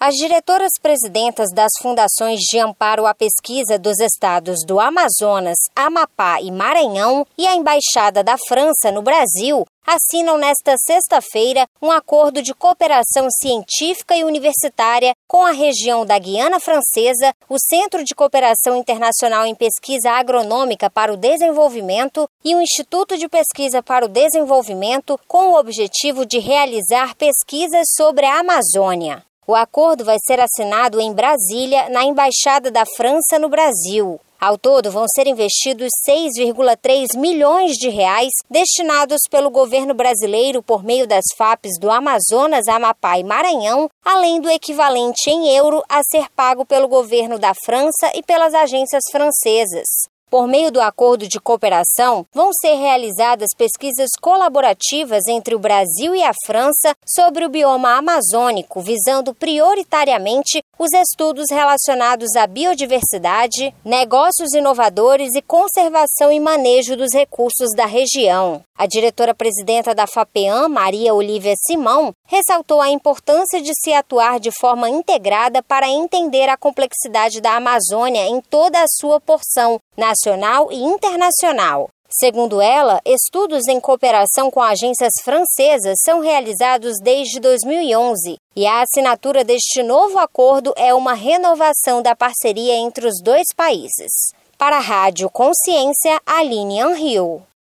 As diretoras-presidentas das fundações de amparo à pesquisa dos estados do Amazonas, Amapá e Maranhão e a Embaixada da França no Brasil assinam nesta sexta-feira um acordo de cooperação científica e universitária com a região da Guiana Francesa, o Centro de Cooperação Internacional em Pesquisa Agronômica para o Desenvolvimento e o Instituto de Pesquisa para o Desenvolvimento, com o objetivo de realizar pesquisas sobre a Amazônia. O acordo vai ser assinado em Brasília, na Embaixada da França no Brasil. Ao todo, vão ser investidos 6,3 milhões de reais destinados pelo governo brasileiro por meio das FAPs do Amazonas, Amapá e Maranhão, além do equivalente em euro a ser pago pelo governo da França e pelas agências francesas. Por meio do acordo de cooperação, vão ser realizadas pesquisas colaborativas entre o Brasil e a França sobre o bioma amazônico, visando prioritariamente os estudos relacionados à biodiversidade, negócios inovadores e conservação e manejo dos recursos da região. A diretora-presidenta da FAPEAM, Maria Olívia Simão, ressaltou a importância de se atuar de forma integrada para entender a complexidade da Amazônia em toda a sua porção, nacional e internacional. Segundo ela, estudos em cooperação com agências francesas são realizados desde 2011 e a assinatura deste novo acordo é uma renovação da parceria entre os dois países. Para a Rádio Consciência, Aline Anrio.